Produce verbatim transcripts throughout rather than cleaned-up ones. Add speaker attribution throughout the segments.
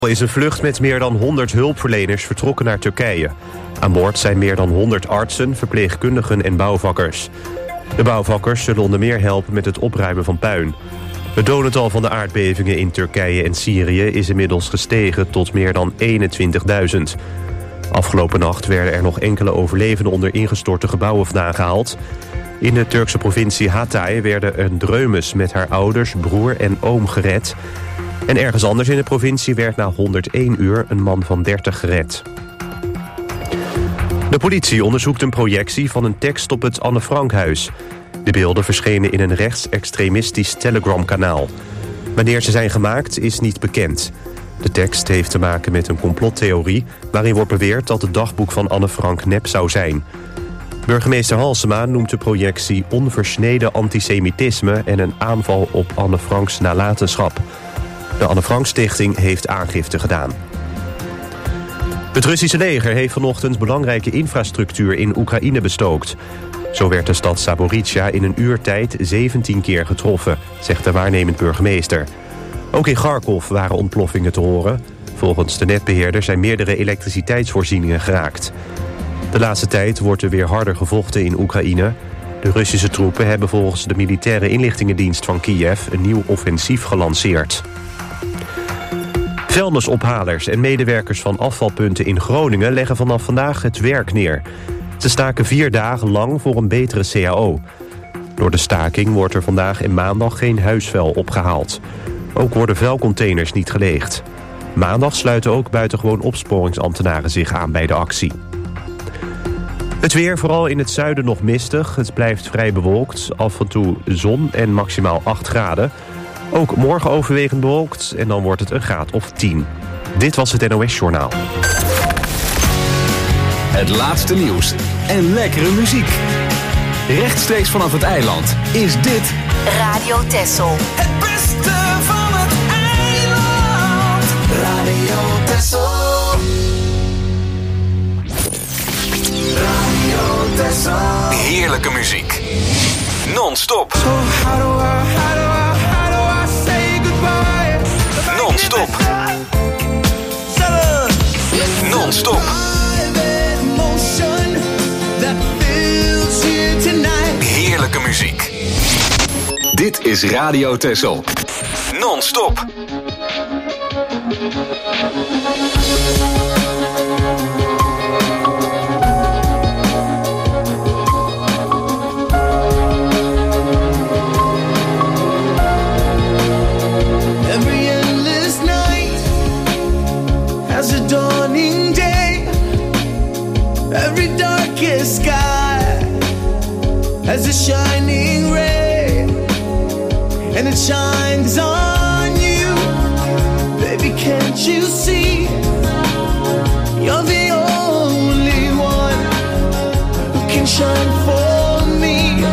Speaker 1: is een vlucht met meer dan honderd hulpverleners vertrokken naar Turkije. Aan boord zijn meer dan honderd artsen, verpleegkundigen en bouwvakkers. De bouwvakkers zullen onder meer helpen met het opruimen van puin. Het dodental van de aardbevingen in Turkije en Syrië is inmiddels gestegen tot meer dan eenentwintigduizend. Afgelopen nacht werden er nog enkele overlevenden onder ingestorte gebouwen vandaan gehaald. In de Turkse provincie Hatay werden een dreumes met haar ouders, broer en oom gered. En ergens anders in de provincie werd na honderdéén uur een man van dertig gered. De politie onderzoekt een projectie van een tekst op het Anne Frankhuis. De beelden verschenen in een rechtsextremistisch Telegram-kanaal. Wanneer ze zijn gemaakt is niet bekend. De tekst heeft te maken met een complottheorie waarin wordt beweerd dat het dagboek van Anne Frank nep zou zijn. Burgemeester Halsema noemt de projectie onversneden antisemitisme en een aanval op Anne Franks nalatenschap. De Anne Frank Stichting heeft aangifte gedaan. Het Russische leger heeft vanochtend belangrijke infrastructuur in Oekraïne bestookt. Zo werd de stad Zaporizhzhia in een uur tijd zeventien keer getroffen, zegt de waarnemend burgemeester. Ook in Kharkov waren ontploffingen te horen. Volgens de netbeheerder zijn meerdere elektriciteitsvoorzieningen geraakt. De laatste tijd wordt er weer harder gevochten in Oekraïne. De Russische troepen hebben volgens de militaire inlichtingendienst van Kiev een nieuw offensief gelanceerd. Vuilnisophalers en medewerkers van afvalpunten in Groningen leggen vanaf vandaag het werk neer. Ze staken vier dagen lang voor een betere C A O. Door de staking wordt er vandaag en maandag geen huisvuil opgehaald. Ook worden vuilcontainers niet geleegd. Maandag sluiten ook buitengewoon opsporingsambtenaren zich aan bij de actie. Het weer, vooral in het zuiden nog mistig. Het blijft vrij bewolkt, af en toe zon en maximaal acht graden. Ook morgen overwegend bewolkt en dan wordt het een graad of tien. Dit was het N O S-journaal.
Speaker 2: Het laatste nieuws en lekkere muziek. Rechtstreeks vanaf het eiland is dit
Speaker 3: Radio Texel.
Speaker 4: Het beste van het eiland. Radio Texel. Radio Texel.
Speaker 2: heerlijke muziek. Non-stop.
Speaker 4: So how do I, how do I, how do I say goodbye?
Speaker 2: Non-stop. Non-stop. Heerlijke muziek. Dit is Radio Texel. Non-stop.
Speaker 4: Every endless night has a dawning day. Every darkest sky has a shining ray, and it shines on you. Baby, can't you see? You're the only one who can shine for me.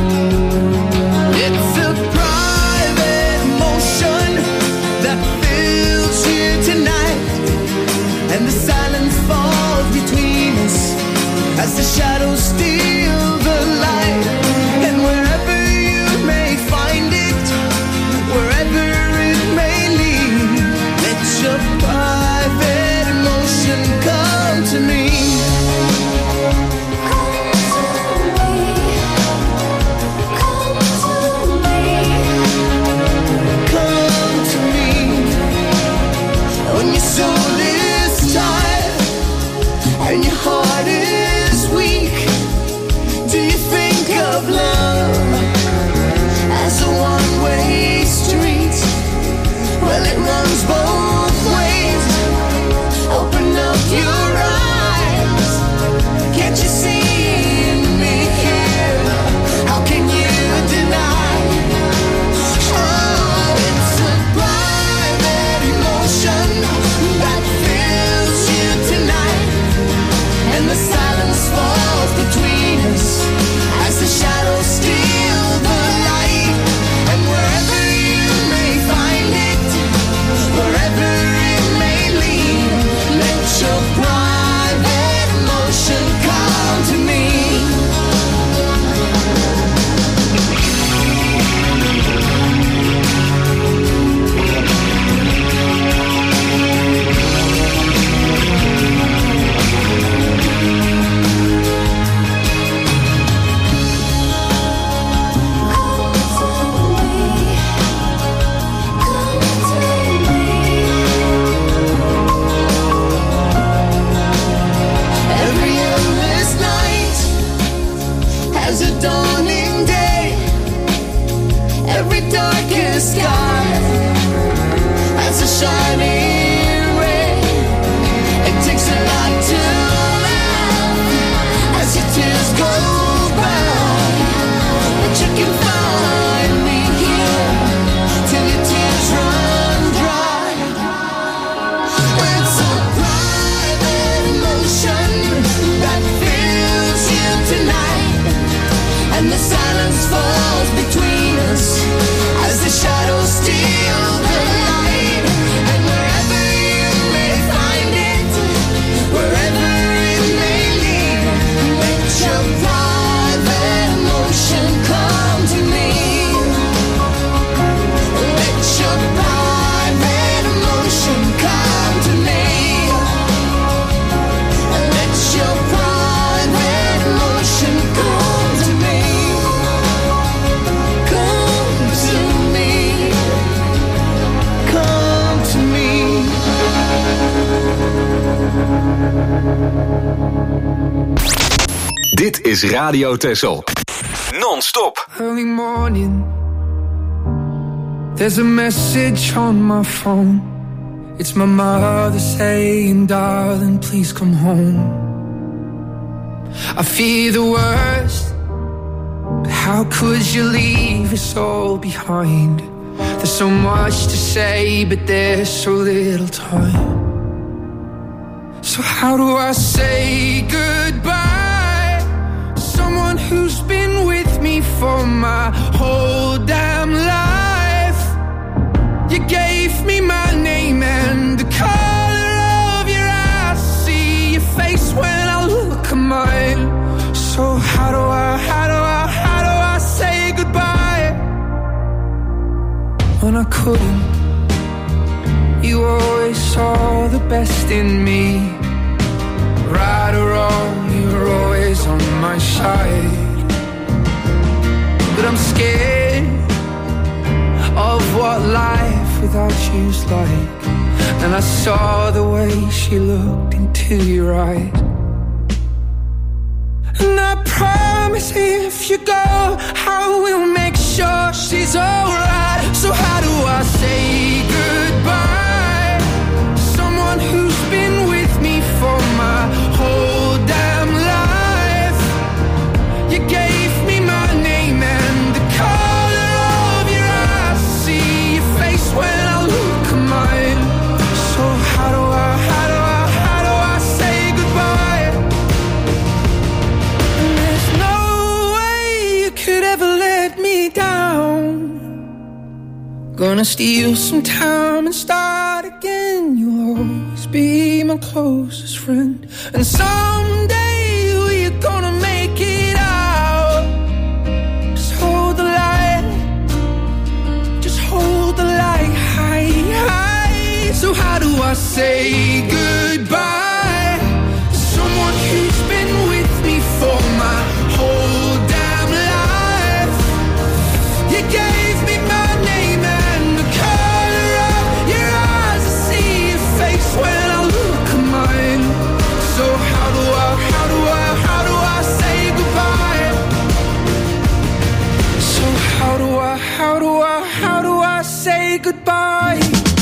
Speaker 4: It's a private motion that fills you tonight, and the silence falls between us as the shadows steal the light. And wherever you may find it, wherever it may lead, let your private emotion come to me.
Speaker 2: Dit is Radio Texel. Non-stop.
Speaker 3: Early morning, there's a message on my phone. It's my mother saying, darling, please come home. I fear the worst, but how could you leave us all behind? There's so much to say, but there's so little time. So how do I say goodbye to someone who's been with me for my whole damn life? You gave me my name and the color of your eyes. See your face when I look at mine. So how do I, how do I, how do I say goodbye when I couldn't? You always saw the best in me. Right or wrong, you were always on my side. But I'm scared of what life without you's like. And I saw the way she looked into your eyes. And I promise if you go, I will make sure she's alright. So how do I say goodbye to someone who's been with me for my whole damn life? You gave me my name and the color of your eyes. See your face when I look at mine. So how do I, how do I, how do I say goodbye? And there's no way you could ever let me down. Gonna steal some time and start again. You'll always be my closest friend. And someday we're gonna make it out. Just hold the light, just hold the light high, high. So how do I say goodbye to someone who's been with me for my whole damn life? You gave me my name and the color of your eyes. I see your face when I look at mine. So how do I, how do I, how do I say goodbye? So how do I, how do I, how do I say goodbye?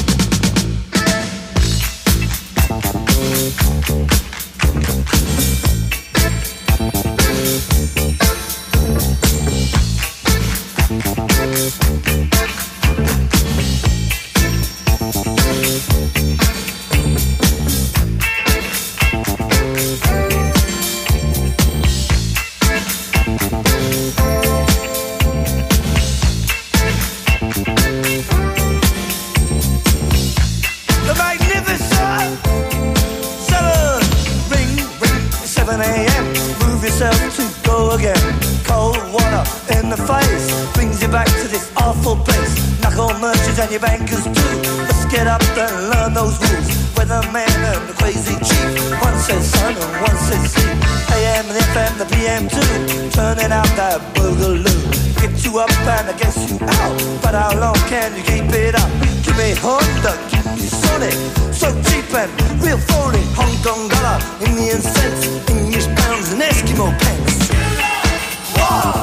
Speaker 5: And your bankers too. Let's get up and learn those rules. Weatherman and the crazy chief. One says sun and one says sea. A M and F M, the P M too. Turning out that boogaloo. Get you up and I guess you out. But how long can you keep it up? Give me Honda, give me Sonic. So cheap and real phony. Hong Kong dollar, Indian cents, English pounds and Eskimo pence. Wow!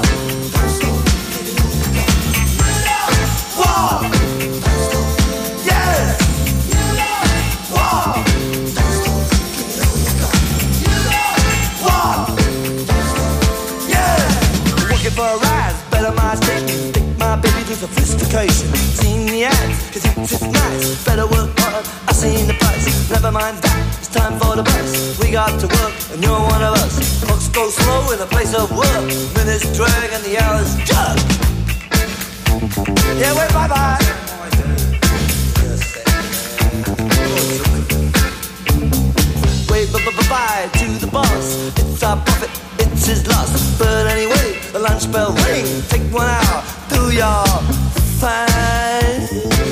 Speaker 5: Wow! For a rise, better my station. Take my baby to sophistication. Seen the ads, cause it's just nice. Better work hard, I seen the price. Never mind that, it's time for the bus. We got to work, and you're one of us. Clocks go slow in a place of work. Minutes drag and the hours jug. Yeah, wait, bye-bye. Wave bye-bye to the boss. It's our profit, it's his loss. But anyway, the lunch bell ring. Take one hour, do your fine.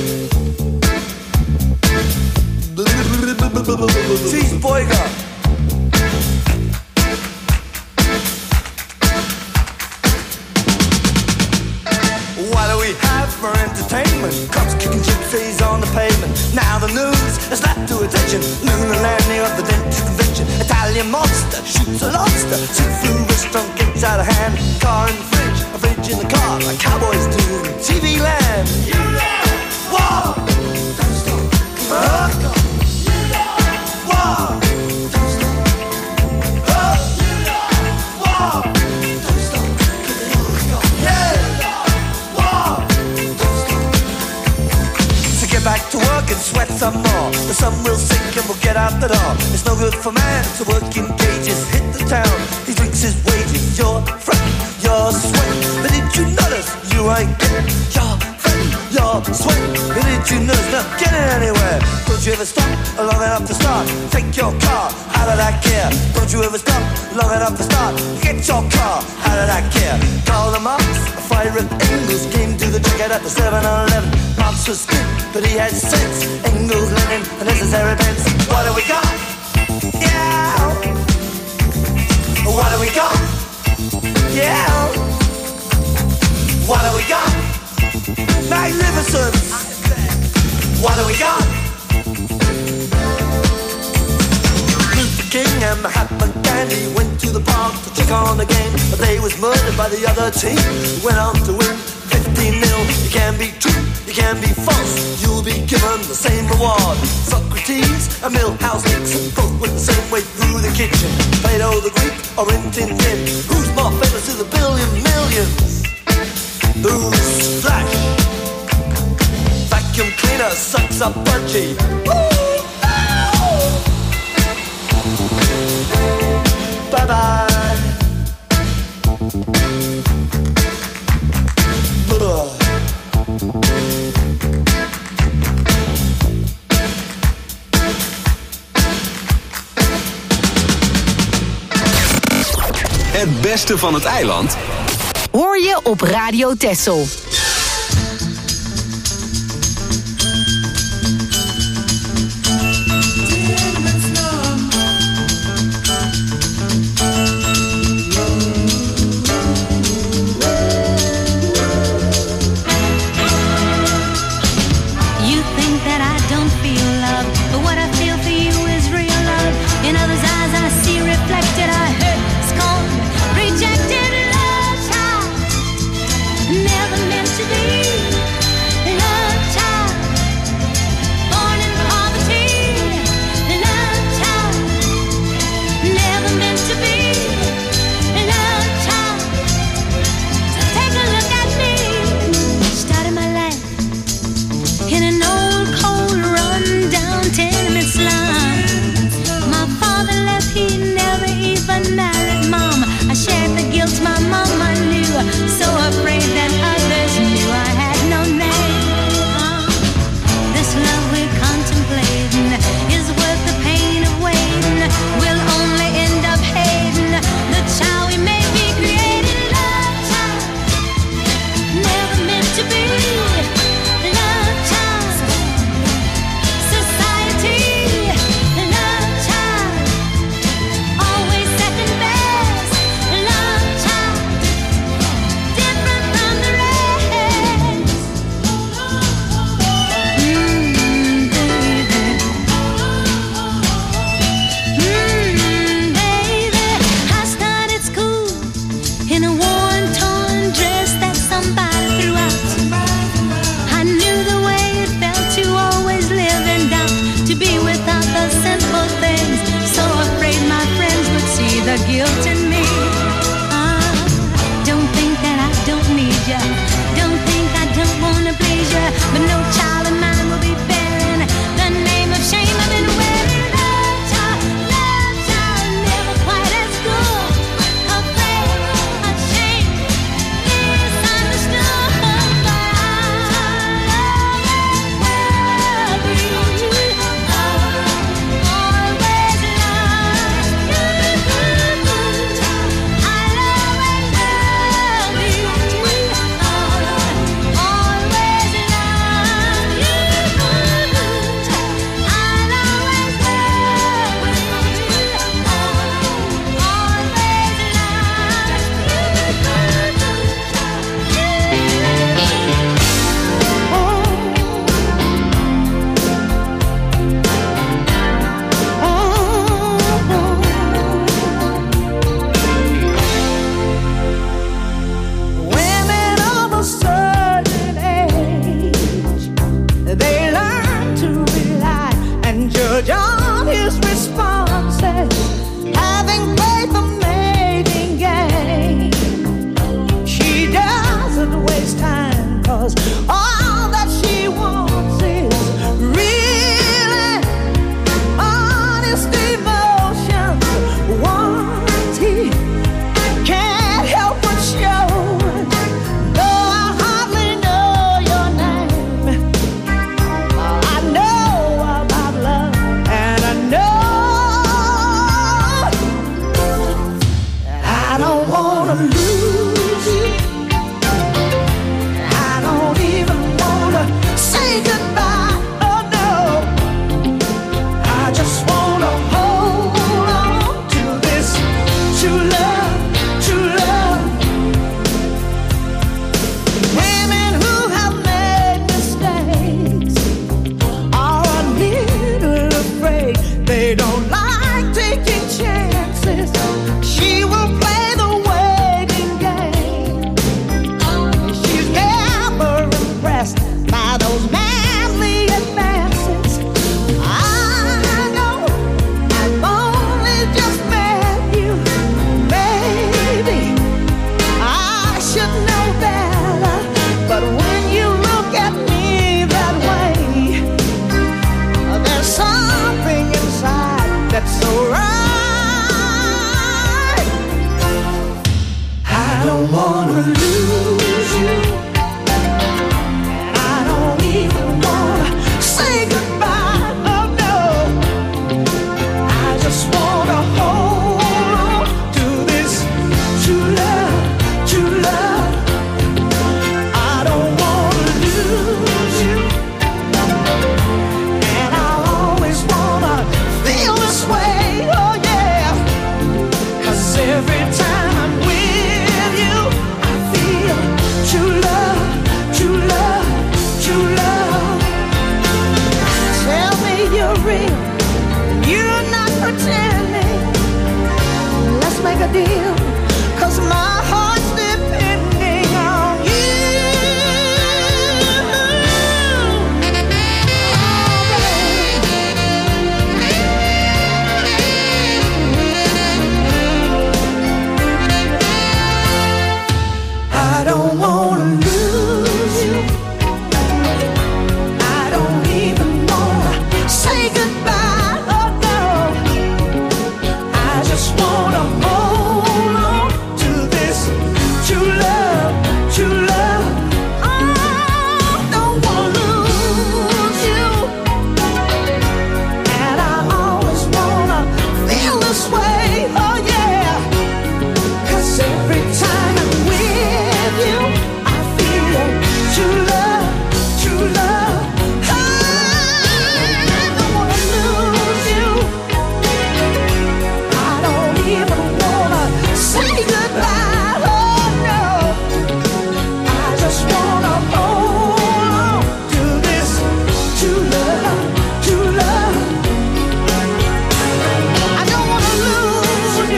Speaker 5: Cheese boyga. What do we have for entertainment? Cops kicking gypsies on the pavement. Now the news is left to attention. Lunar landing of the dentist convention. Italian monster shoots a lobster. Seafood restaurant gets out of hand. Car in the fridge, a fridge in the car, like cowboys do in T V land. You know, war, don't stop, uh, you know, war, don't stop, uh, you know, war, don't stop, yeah, war, don't stop. So get back to work and sweat some more. The sun will sink and we'll get out the door. It's no good for man to work in cages. Hit the town, he drinks his wages. Your friend, your sweat. But did you notice you ain't getting your friend, your sweat? But did you notice not getting anywhere? Don't you ever stop long enough to start? Take your car out of that gear. Don't you ever stop long enough to start? Get your car out of that gear. Call the Marx, a fire at Engels came to the checkout at the seven eleven. Marx was good, but he had sense. Engels, Lenin, the necessary pence. What do we got? Yeah. What do we got? Yeah. What do we got? Magnificent. What do we got? Luther King and Mahatma Gandhi went to the park to check on the game, but they was murdered by the other team. Went on to win fifteen nil. You can be true, you can be false. You'll be given the same reward. Socrates and Milhouse Nixon both went the same way through the kitchen. Plato the Greek or Rin Tin Tin. Who's more famous to the billion millions? Who's Flash? Vacuum cleaner sucks up budgie. Bye bye.
Speaker 2: Het beste van het eiland
Speaker 6: hoor je op Radio Texel.
Speaker 3: his responses, having played the mating game. She doesn't waste time, 'cause all that she wants is really honest emotions. Once he can't help but show, though I hardly know your name, I know about love, and I know I don't wanna lose you. I don't even wanna say goodbye, oh no. I just wanna hold on to this true love, true love. Women who have made mistakes are a little afraid. They don't like taking chances. She will play the waiting game. She's never impressed by those manly advances. I know I've only just met you. Maybe I should know better, but when you look at me that way, there's something inside that's so right. I don't wanna lose you. I don't even wanna say goodbye, oh no. I just wanna hold on to this true love, true love. I don't wanna lose you, and I always wanna feel this way, oh yeah. 'Cause every time I'm with you, I feel true love, true love, true love. Tell me you're real, you're not pretending. Let's make a deal, 'cause my heart's depending on you. I don't wanna lose you. I don't even wanna say goodbye, oh no. I just wanna hold on to this true love, true love. I don't wanna lose you, and I always wanna feel this way, oh yeah. 'Cause every time I'm with you, I feel true love, true love. I don't wanna lose you. I don't even wanna say goodbye, oh no. I just wanna hold on to this true love, true love. I don't wanna lose you,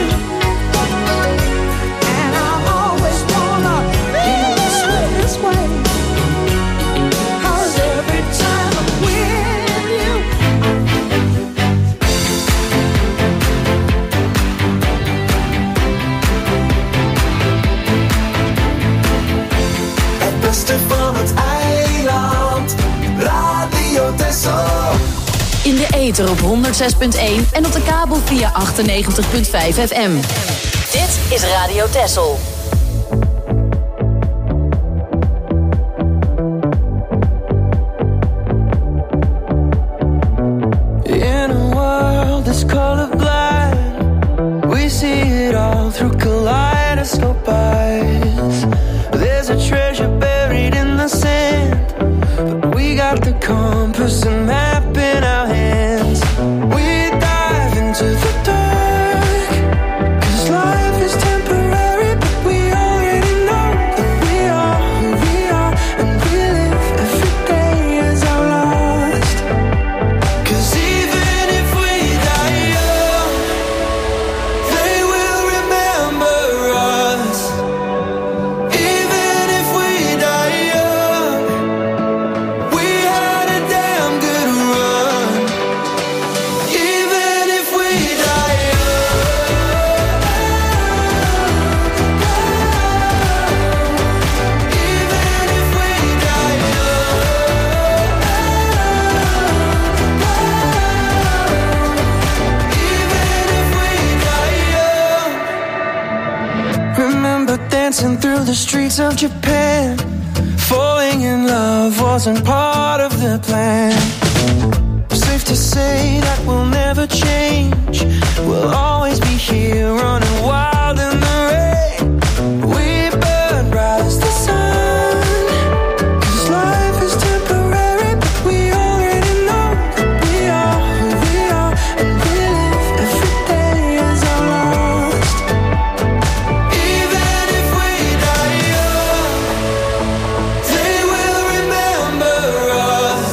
Speaker 3: and I always wanna feel this way, this way. 'Cause every time I'm with you,
Speaker 4: Het beste van het eiland. Radio Texel.
Speaker 6: In de ether op honderd zes punt één en op de kabel via achtennegentig punt vijf F M. Dit is Radio Texel.
Speaker 3: in a world that's colorblind, we see it all through kaleidoscope eyes. There's a treasure buried in the sand, but we got the compass and map in our hands. We dive into the dark, 'cause life is temporary, but we already know that we are who we are, and we live every day as our last. 'Cause even if we die dancing through the streets of Japan. Falling in love wasn't part of the plan. Safe to say that we'll never change. We'll always be here running wild in the rain. We burn bright as the sun, 'cause life is temporary, but we already know that we are who we are, and we live every day as our last. Even if we die young, they will remember us.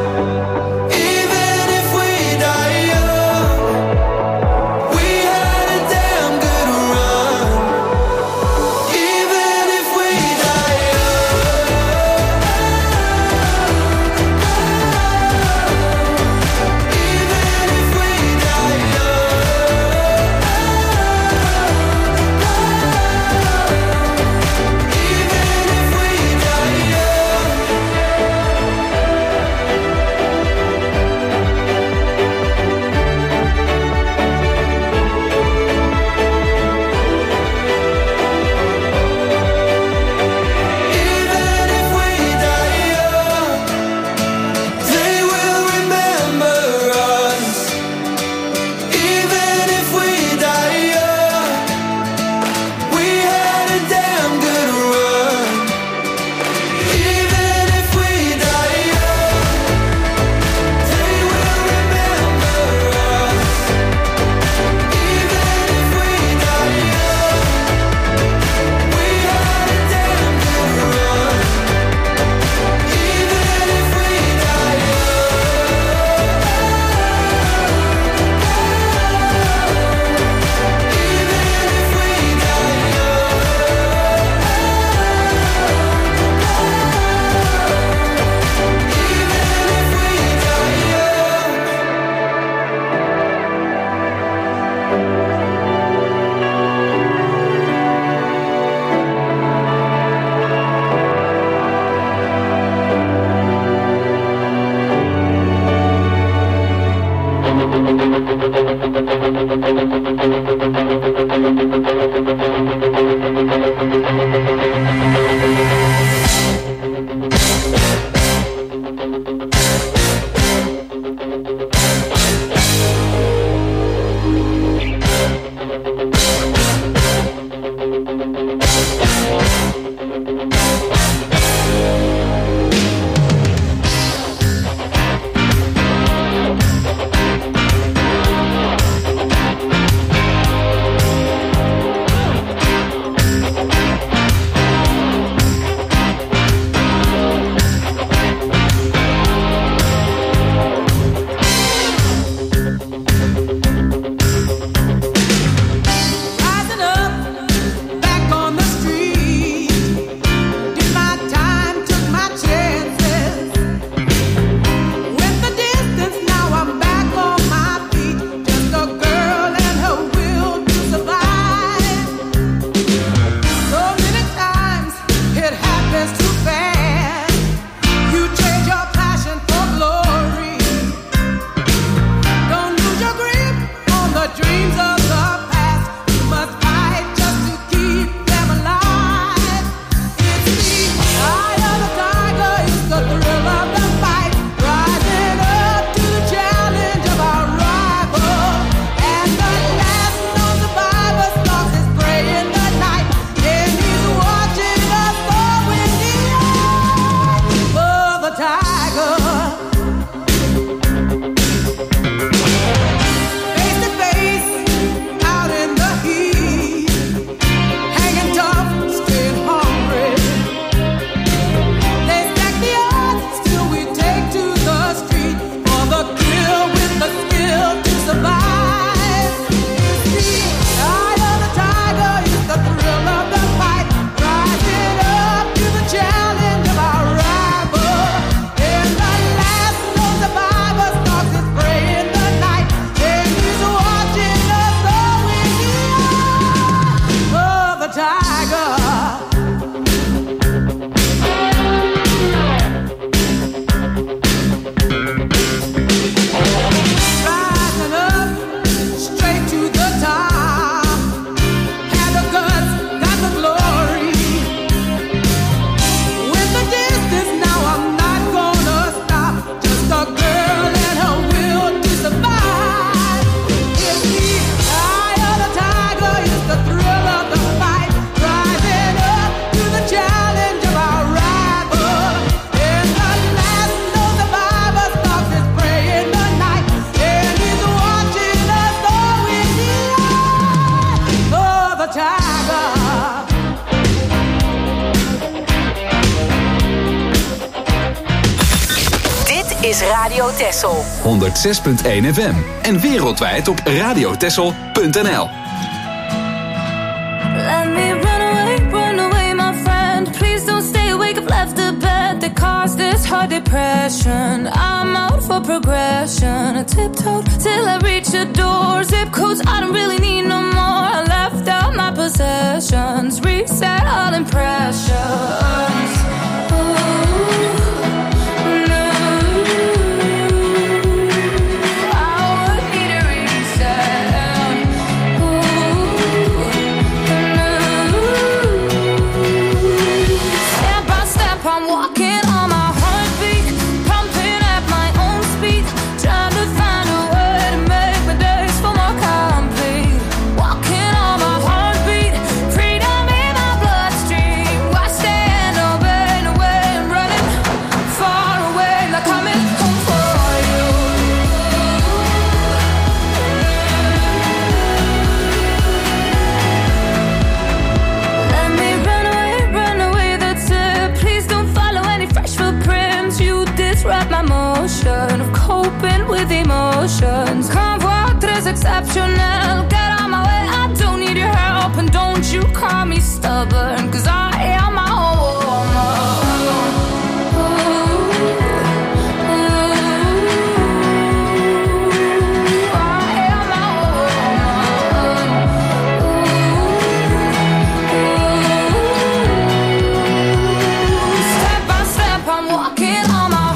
Speaker 3: Even if we die young, we had a damn good run. Even if we die young, even if we die young, even if we die young. Even if we die young, they will remember us. Even if we die young, we had a damn good run. Even if we die young, they will remember us. Even if we die young, we had a damn good run. Even if we die
Speaker 6: Radio Texel.
Speaker 2: honderdzes punt één F M en wereldwijd op radiotexel punt n l.
Speaker 7: Let me run away, run away, my friend. Please don't stay awake, I've left the bed that caused this hard depression. I'm out for progression. I tiptoed till I reach the door. Zip codes I don't really need no more. I left out my possessions. Reset all impressions. Of coping with emotions. Convoy tres exceptional. Get on my way, I don't need your help. And don't you call me stubborn, cause I am my own woman. I am my own woman. Step by step I'm walking on my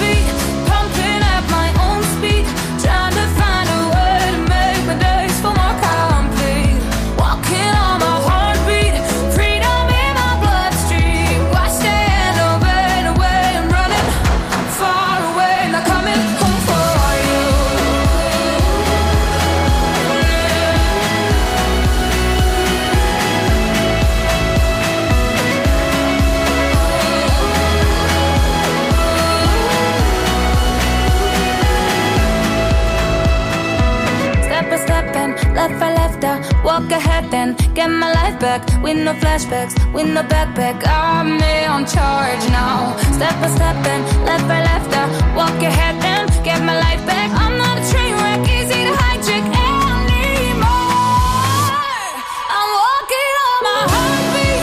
Speaker 7: left I left I walk ahead then get my life back with no flashbacks, with no backpack. I'm on charge now. Step by step and left I left I walk ahead then get my life back. I'm not a train wreck, easy to hijack anymore. I'm walking on my heartbeat.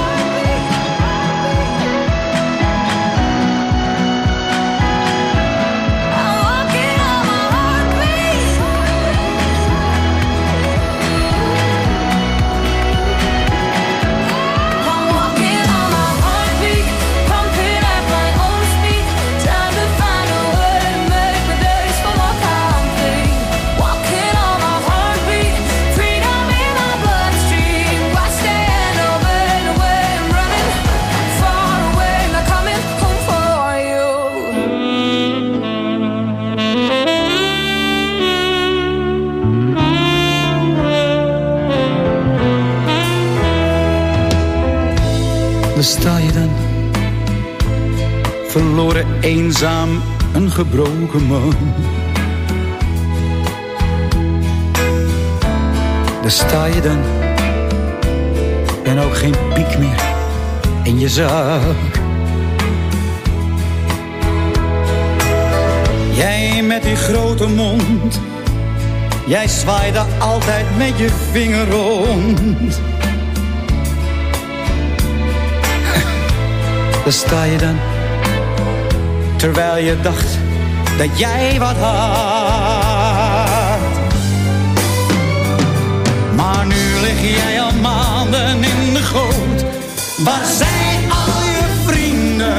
Speaker 7: I'm walking on my heartbeat.
Speaker 8: Daar sta je dan, verloren, eenzaam, een gebroken man. Daar sta je dan, en ook geen piek meer in je zak. Jij met die grote mond, jij zwaaide altijd met je vinger rond. Daar sta je dan, terwijl je dacht dat jij wat had. Maar nu lig jij al maanden in de goot. Waar zijn al je vrienden?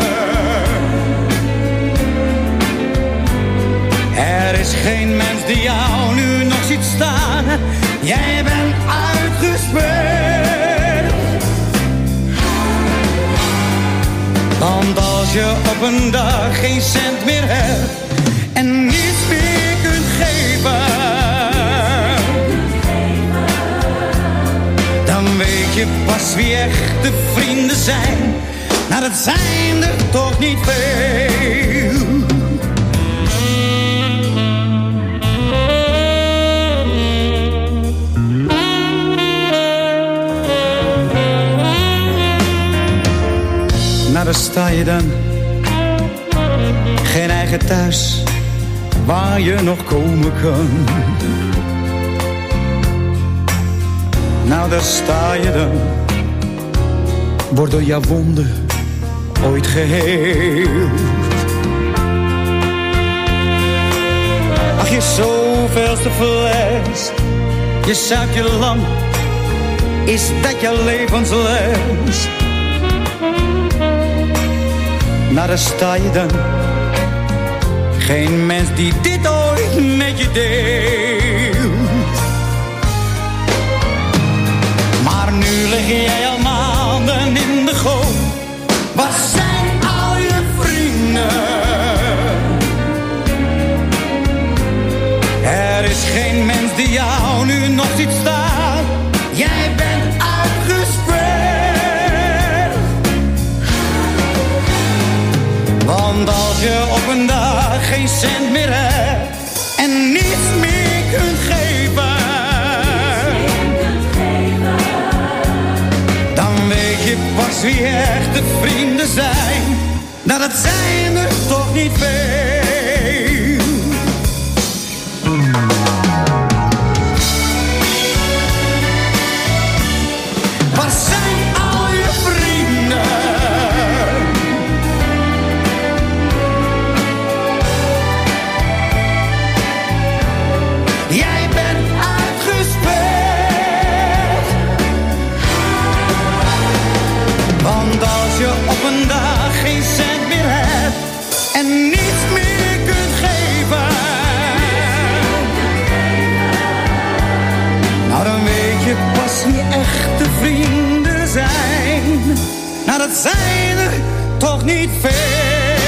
Speaker 8: Er is geen mens die jou nu nog ziet staan. Jij bent uitgespeeld. Want als je op een dag geen cent meer hebt en niets meer kunt geven, dan weet je pas wie echte vrienden zijn. Nou, dat zijn er toch niet veel. Nou, daar sta je dan. Geen eigen thuis, waar je nog komen kan. Nou, daar sta je dan, wordt door jouw wonden ooit geheeld. Ach, je zoveelste fles, je zuipt je lang, is dat je levensles? Nou, daar sta je dan, geen mens die dit ooit met je deelt. Maar nu lig jij al maanden in de goot. Waar zijn al je vrienden? Er is geen mens die jou nu nog ziet staan. Jij bent uitgespeeld. Want als je op een dag geen cent meer hebt en niets meer kunt geven, dan weet je pas wie echte vrienden zijn. Nou, dat zijn er toch niet veel. Waar zijn al je vrienden? Jij bent uitgespeeld. Want als je op een dag geen cent meer hebt en niets meer kunt geven, nou, dan weet je pas wie echte vrienden zijn. Nou, dat zijn er toch niet veel.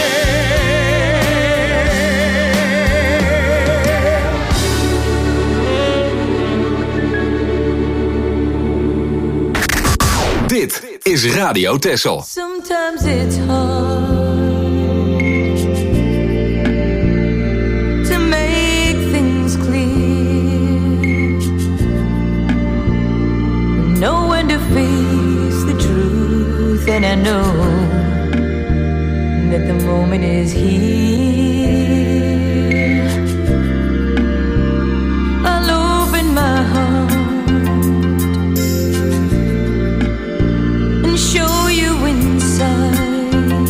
Speaker 2: Dit is Radio Texel.
Speaker 7: Sometimes it's hard to make things clear, know when to face the truth, and I know that the moment is here. I'll open my heart and show you inside.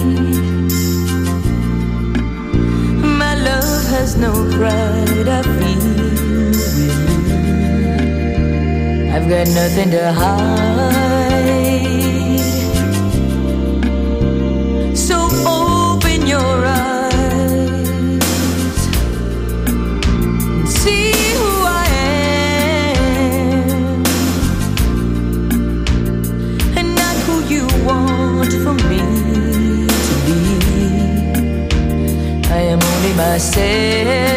Speaker 7: My love has no pride, I feel with you. I've got nothing to hide. So open your eyes and see who I am, and not who you want from me to be. I am only myself.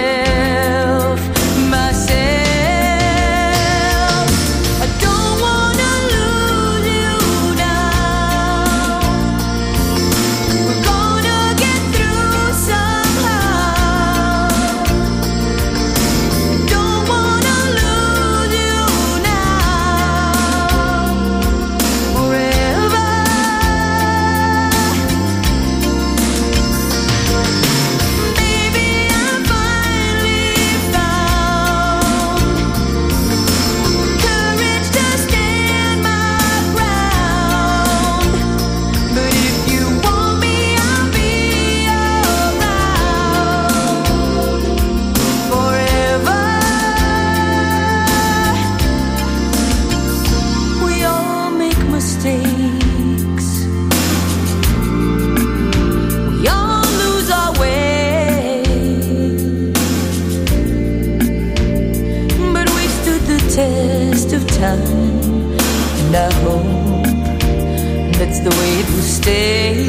Speaker 7: And I hope that's the way it will stay.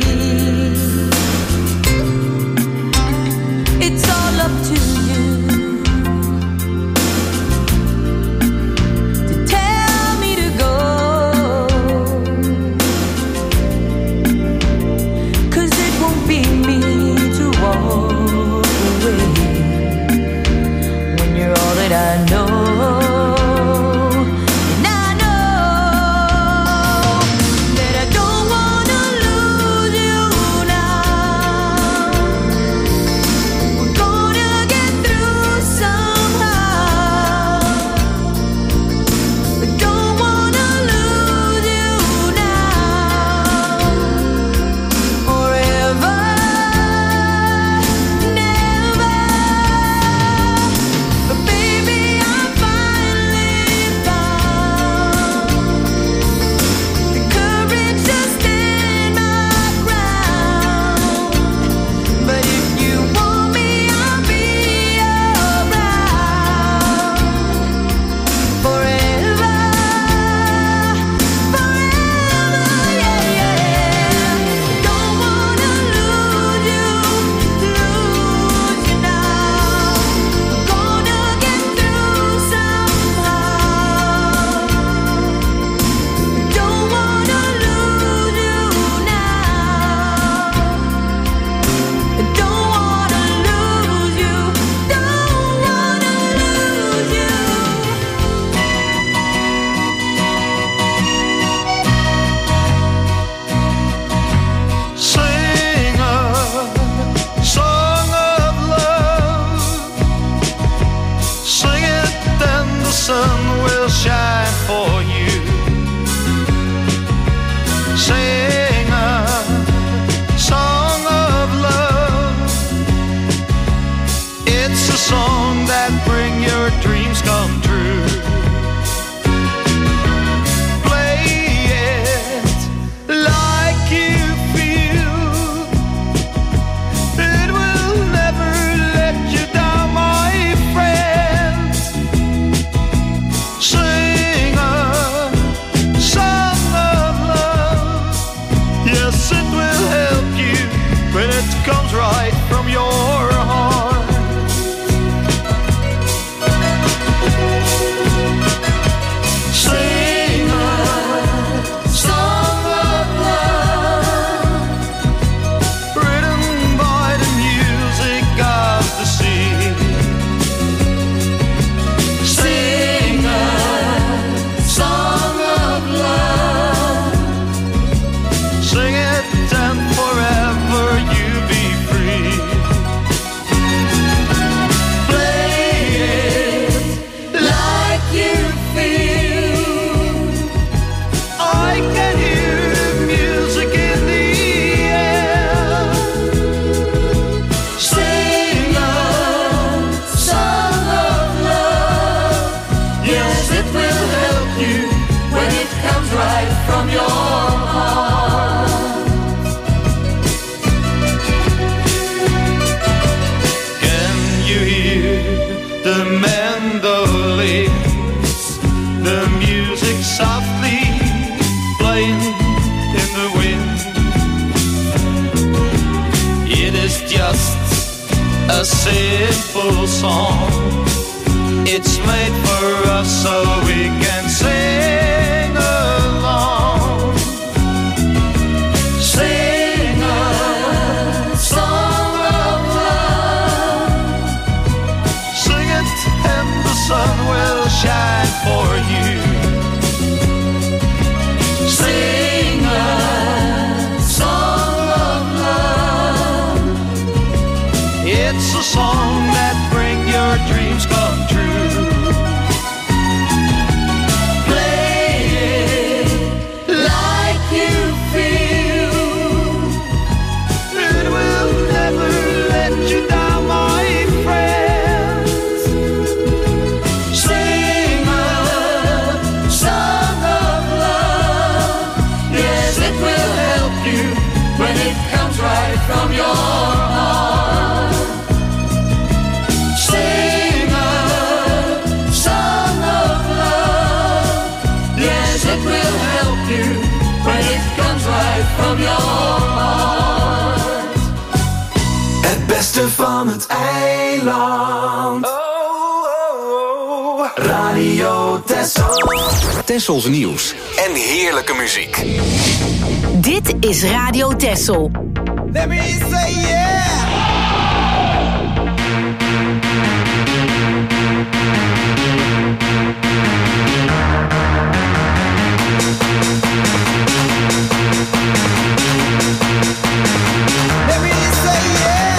Speaker 7: It's all up to you to tell me to go, 'cause it won't be me to walk away when you're all that I know. Gonna
Speaker 9: old song. It's made for us so we can sing along. Sing a song of love. Sing it and the sun will shine for you. Sing a song of love. It's a song that brings your dreams come true. Play it like you feel. It will never let you down, my friends. Sing a song of love. Yes, it will help you when it comes right from your heart. Sing a song of love. Yes, it will help you when it comes right from your heart.
Speaker 2: Het beste van het eiland.
Speaker 9: Oh, oh, oh.
Speaker 2: Radio Texel. Texels nieuws en heerlijke muziek.
Speaker 6: Dit is Radio Texel.
Speaker 3: Let me say yeah. Let me say yeah.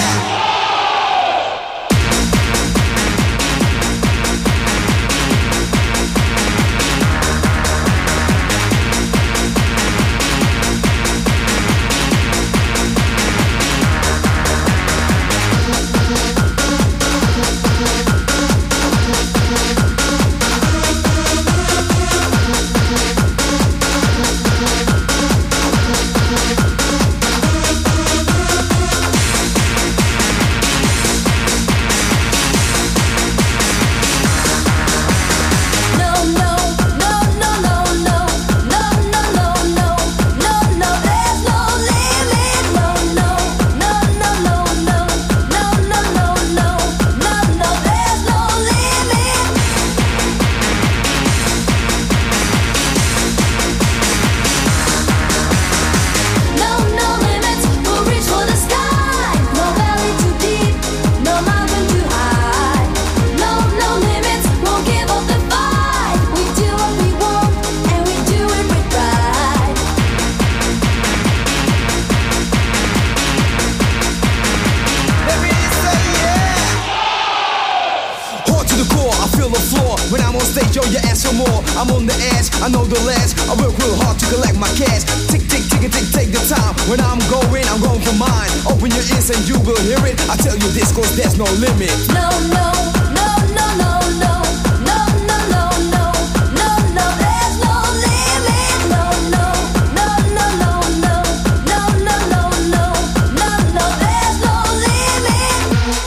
Speaker 3: I'm on the edge, I know the last. I work real hard to collect my cash. Tick, tick, tick, tick, take the time. When I'm going, I'm going for mine. Open your ears and you will hear it. I tell you this cause there's no limit.
Speaker 7: No, no, no, no, no, no. No, no, no, no. No, no, there's no limit. No, no, no, no, no, no. No, no, no, no. No, no, there's no limit.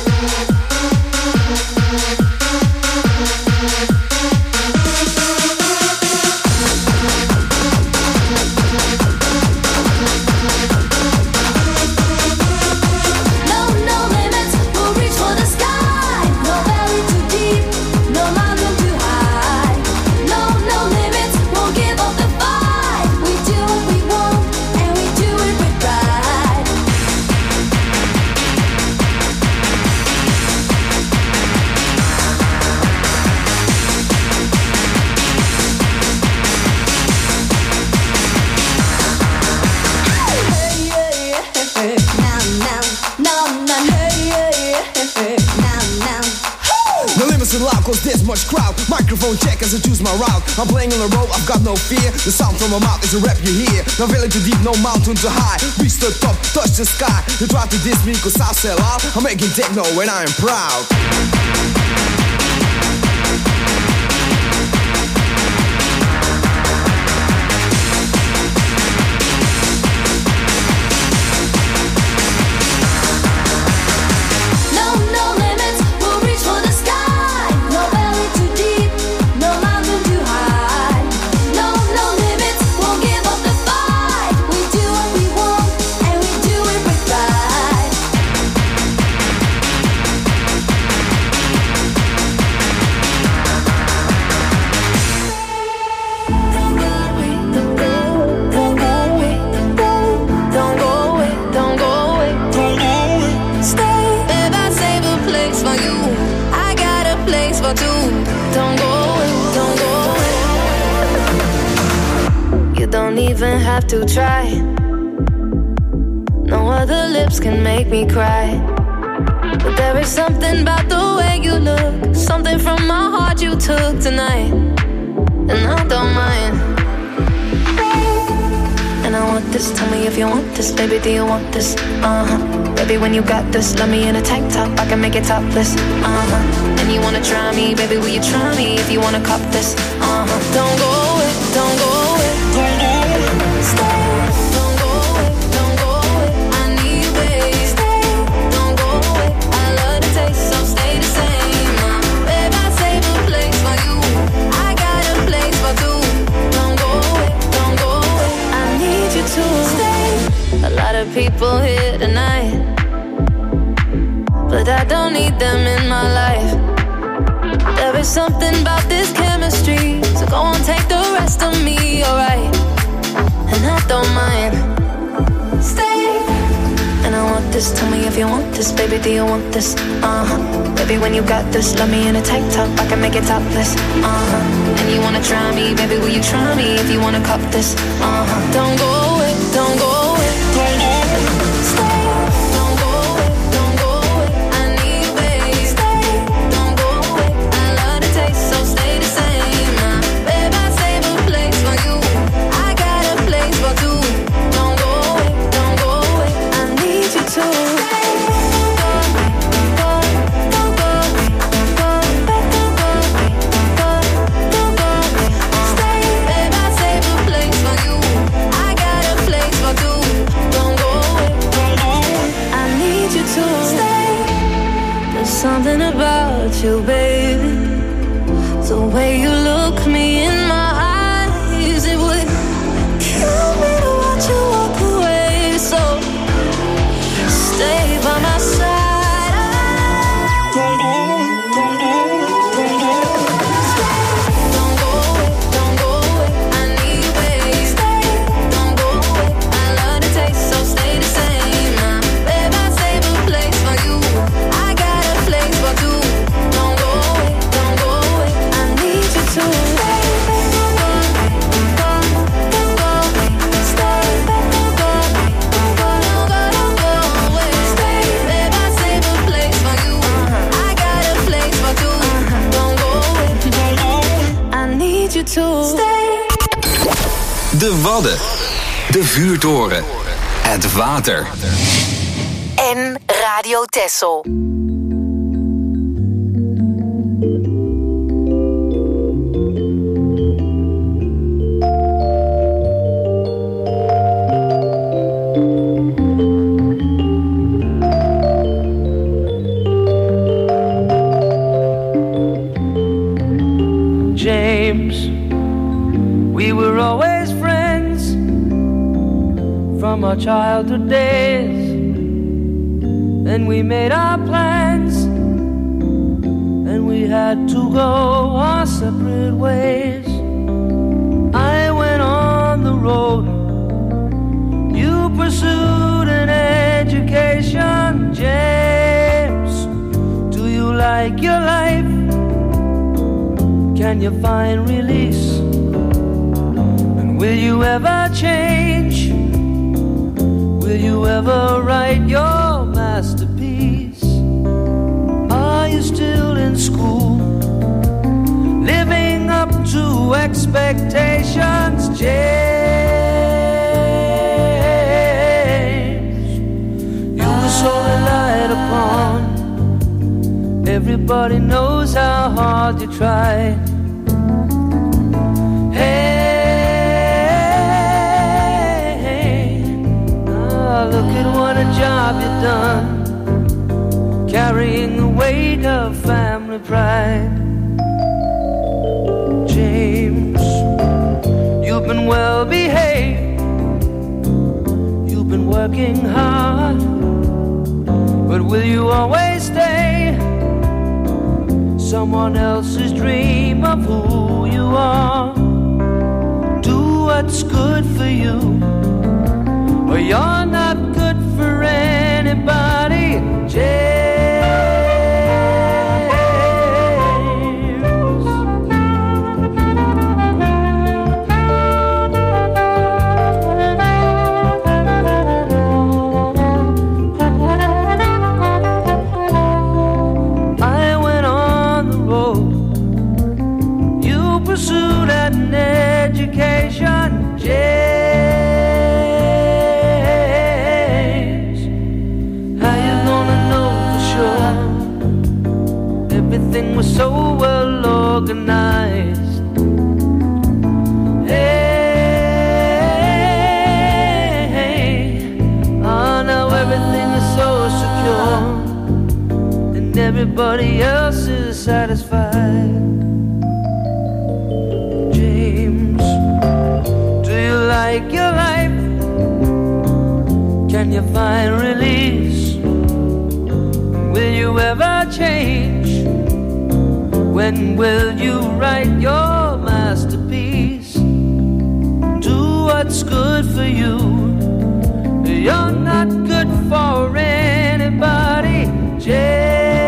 Speaker 7: No, no limits, we'll reach for the sky. No valley too deep, no mountain too high. No, no limits, won't give up the fight. We do what we want, and we do it with pride. Hey, yeah, yeah, now, now, now, now, hey, yeah, yeah, now, now.
Speaker 3: No limits in loud cause there's much crowd. Microphone check as I choose my route. I'm playing on the road, I've got no fear. The sound from my mouth is a rap you hear. No valley too deep, no mountain too high. Reach the top, touch the sky. You try to diss me cause I sell out. I'm making techno when I am proud.
Speaker 7: No, no limits, we'll reach for the sky. No valley too deep, no mountain too high. No, no limits, won't give up the fight. We do what we want, and we do it with pride. even have to try. No other lips can make me cry. But there is something about the way you look, something from my heart you took tonight, and I don't mind. And I want this, tell me if you want this, baby, do you want this? Uh-huh, baby, when you got this, love me in a tank top, I can make it topless. Uh-huh, and you wanna try me, baby, will you try me if you wanna cop this? Uh-huh, don't go away, don't go away, don't go away, stay. Don't go away, don't go away, I need you, baby. Stay, don't go away, I love the taste, so stay the same. Uh, babe, I save a place for you, I got a place for two. Don't go away, don't go away, I need you to stay. A lot of people here tonight, but I don't need them in my life. There is something about this chemistry, so go on, take the rest of me, alright? And I don't mind. Stay. And I want this, tell me if you want this, baby, do you want this? Uh-huh, baby, when you got this, love me in a tank top, I can make it topless. Uh-huh, and you wanna try me, baby, will you try me if you wanna cop this? Uh-huh, don't go away, don't go away, don't go away. Stay. Don't go away, don't go away, I need you, baby. Stay. Don't go away, I love the taste, so stay the same. Uh, babe, I save a place for you, I got a place for two. Don't go away, don't go away, I need you to stay. Something about you, baby, the way you look me in my eyes, it would kill me to watch you walk away. So stay by my side. Don't go away, don't go away, don't go away, don't go away, I need you, baby. Stay, don't go away, I love the taste, so stay the same. Uh, babe, I save a place for you, I got a place for two. Don't go away, don't go away, I need you to stay. Don't go away, don't go away, stay. Don't go away, don't go, don't go, don't go away, stay. Babe, I save a place for you, I got a place for two. Don't go away, don't go away, I need you to stay.
Speaker 2: De Wadden, de vuurtoren, het water
Speaker 6: en Radio Texel.
Speaker 10: James, we were always friends from our childhood days, and we made our plans, and we had to go our separate ways. I went on the road, you pursued an education. James, do you like your life? Can you find release? And will you ever change? Will you ever write your masterpiece? Are you still in school, living up to expectations? James, you were so relied upon, everybody knows how hard you tried. Look at what a job you've done, carrying the weight of family pride. James, you've been well behaved, you've been working hard, but will you always stay someone else's dream of who you are? Do what's good for you, or you're not good for anybody, James. pursuit and education. James, how you gonna know for sure? Everything was so well organized. Everybody else is satisfied. James, do you like your life? Can you find release? Will you ever change? When will you write your masterpiece? Do what's good for you. You're not good for anybody, James.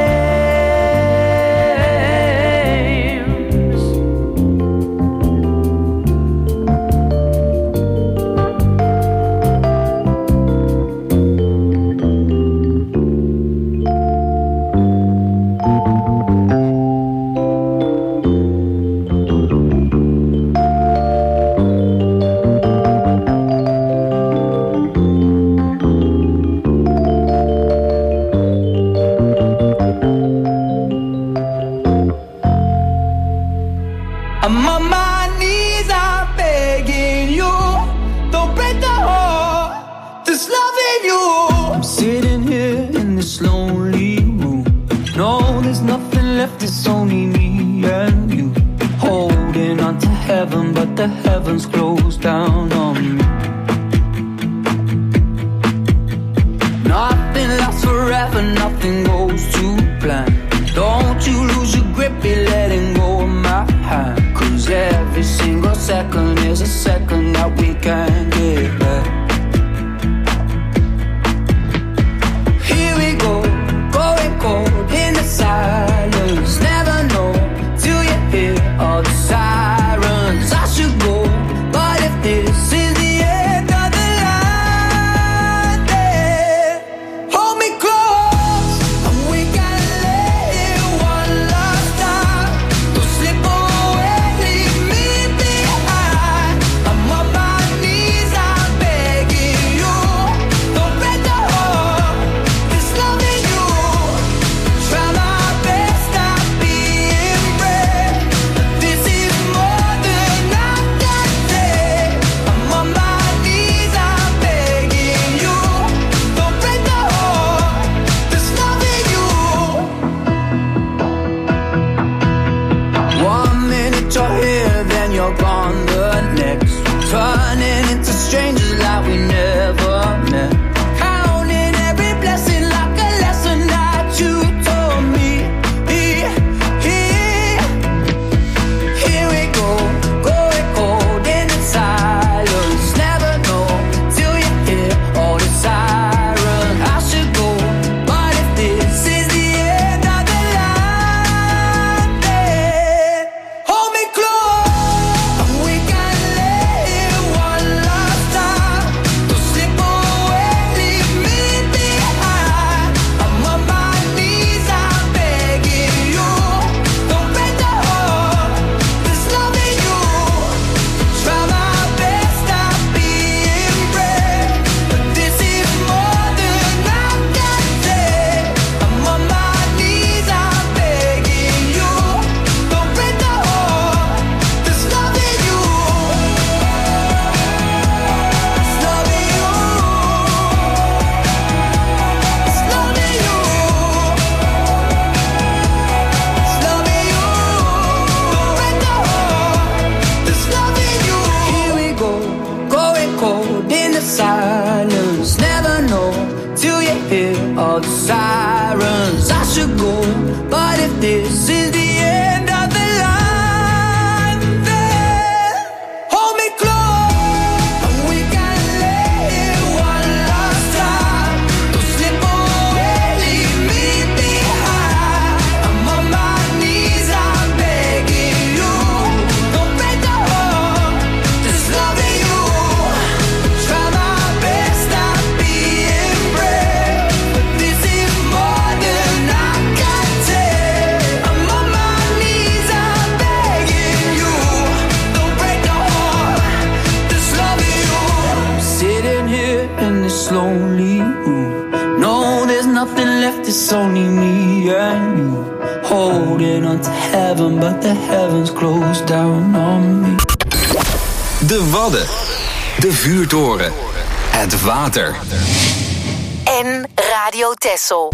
Speaker 11: It's only me and you holding on to heaven, but the heavens close down on me. Nothing lasts forever, nothing goes to plan. Don't you lose your grip, be letting go of my hand. Cause every single second is a second that we can't get back. Here we go, going cold in the silence. Never know till you hear all the sirens. I should go, but if this is the end of the line, then hold me close, and we can lay it one last time. Don't slip away, leave me behind. I'm on my knees, I'm begging you. Don't break the heart that's loving you. Try my best not being brave, but this is more than I can take. I'm on my knees, I'm begging you. Don't break the heart that's loving you. One minute you're here, then you're gone the next. Turning into strangers like we never met. Counting every blessing like a lesson that you taught me. Here, here, here we go, going cold in the silence. Never know till you hear all the sirens. I should go, but if this is the end of the line, then hold me close, and we can lay it one last time. Don't slip away, leave me behind. I'm on my knees, I'm begging you. Don't break the heart that's loving you. Try my best not being brave, but this is more than I can take. I'm on my knees, I'm begging you. Don't break the heart that's loving you. It's loving you. It's loving you. It's loving you. Don't break the heart that's loving you. Here we go, going cold in the silence. Never know till you hear all the sirens. I should go, but if this is the end of the line, then hold me close, and we can lay it one last time. Don't slip away, leave me behind. I'm on my knees, I'm begging you. Don't break the heart that's loving you. Try my best not being brave, but this is more it's only me and you holding on to heaven, but the heavens closed down on me.
Speaker 2: De Wadden, de vuurtoren, het water.
Speaker 6: En Radio Texel.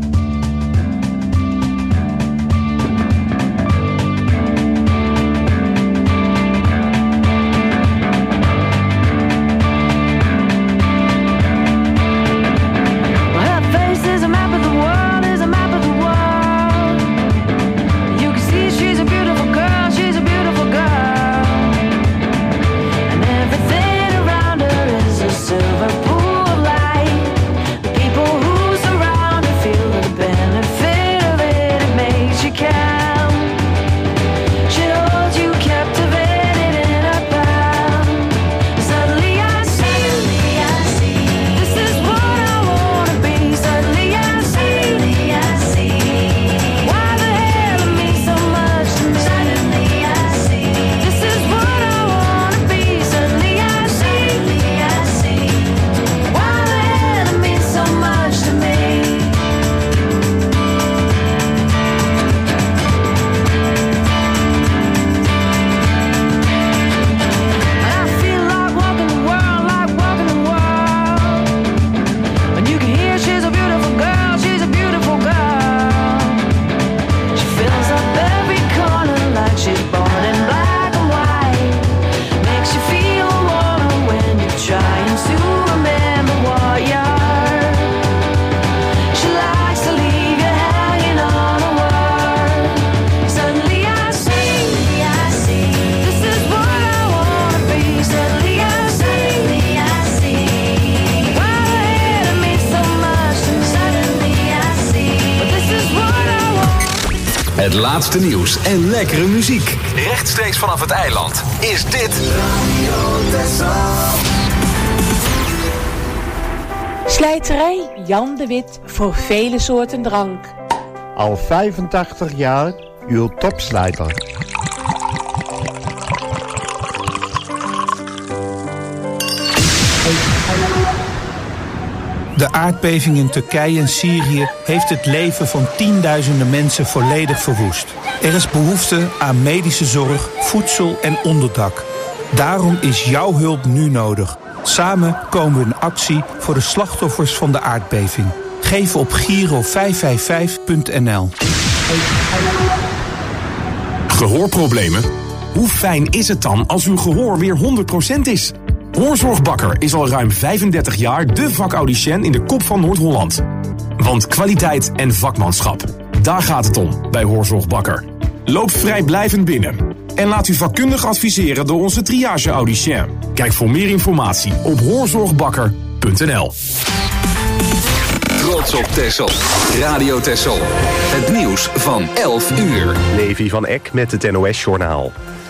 Speaker 2: Het laatste nieuws en lekkere muziek. Rechtstreeks vanaf het eiland is dit Radio Texel.
Speaker 12: Slijterij Jan de Wit voor vele soorten drank.
Speaker 13: Al vijfentachtig jaar uw topslijter.
Speaker 14: De aardbeving in Turkije en Syrië heeft het leven van tienduizenden mensen volledig verwoest. Er is behoefte aan medische zorg, voedsel en onderdak. Daarom is jouw hulp nu nodig. Samen komen we in actie voor de slachtoffers van de aardbeving. Geef op Giro vijf vijf vijf punt n l.
Speaker 15: Gehoorproblemen? Hoe fijn is het dan als uw gehoor weer honderd procent is? Hoorzorg is al ruim vijfendertig jaar de vakaudiënt in de kop van Noord-Holland. Want kwaliteit en vakmanschap, daar gaat het om bij Hoorzorg Bakker. Loop vrijblijvend binnen en laat u vakkundig adviseren door onze triage-audicien. Kijk voor meer informatie op hoorzorgbakker punt n l.
Speaker 2: Trots op Texel. Radio Texel. Het nieuws van elf uur.
Speaker 1: Levi van Eck met het N O S-journaal.